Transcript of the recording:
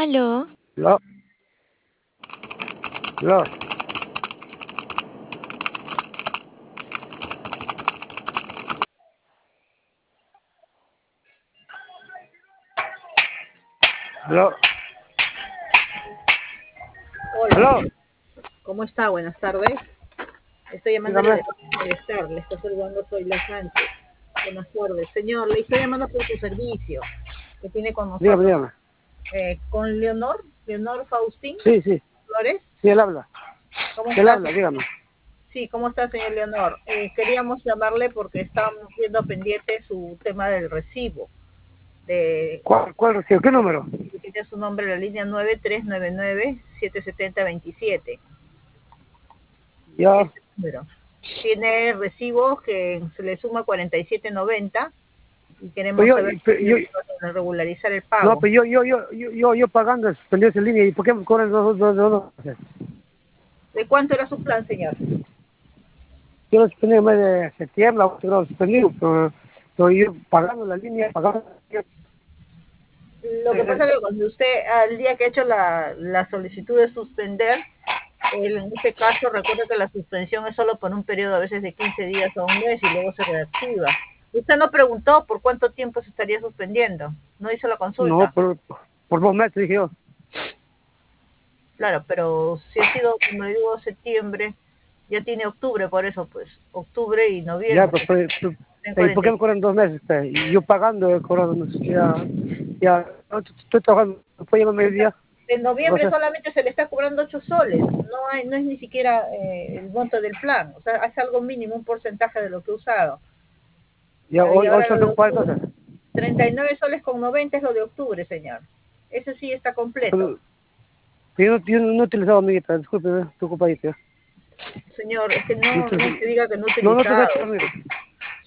Aló, Aló, aló, aló, Hola, aló, ¿cómo está? Buenas tardes. Estoy llamándole dígame, de Bienestar, le está saludando Zoila Sánchez. Buenas tardes. Señor, le estoy llamando por su servicio que tiene con dígame, nosotros. dígame. Con Leonor Faustín Sí, sí, Flores. sí, él habla, ¿Cómo él está, habla, señor? dígame. Sí, ¿cómo está, señor Leonor? Queríamos llamarle porque estábamos viendo pendiente su tema del recibo. De, ¿Cuál recibo? ¿Qué número? que tiene su nombre, la línea 9399-770-27. Ya, Ese número. Tiene recibos que se le suma 47.90 y queremos pero saber pero si para regularizar el no, pago. pero yo pagando, suspendió esa línea, ¿y por qué me cobran dos meses? ¿De cuánto era su plan, señor? Yo lo suspendí en el mes de septiembre, agosto, lo suspendí, pero yo pagando la línea, pagando Lo que pasa es que cuando usted, al día que ha hecho la solicitud de suspender, en este caso recuerda que la suspensión es solo por un periodo a veces de 15 días o un mes y luego se reactiva. Usted no preguntó por cuánto tiempo se estaría suspendiendo, no hizo la no, consulta. por 2 meses, dije yo. Claro, pero si ha sido, como le digo, septiembre, ya tiene octubre, por eso, pues, octubre y Ya, noviembre. En ¿y por qué me 45. cobran 2 meses? Y yo pagando, cobran 2 meses, ya, no, estoy trabajando, ¿no puedo llevar mediodía? En ¿Qué noviembre cosa? solamente se le está cobrando 8 soles, no es ni siquiera el monto del plan, o sea, es algo mínimo, un porcentaje de lo que he usado. Ya, Y hoy ahora solo lo de tengo para octubre, entonces. 39 soles con 90 es lo de octubre, señor. Ese sí está completo. Pero yo no he utilizado, amiguita, disculpe, estoy ocupadito. Señor, es que No, no es que diga que no he no te utilizado. saques, amigo.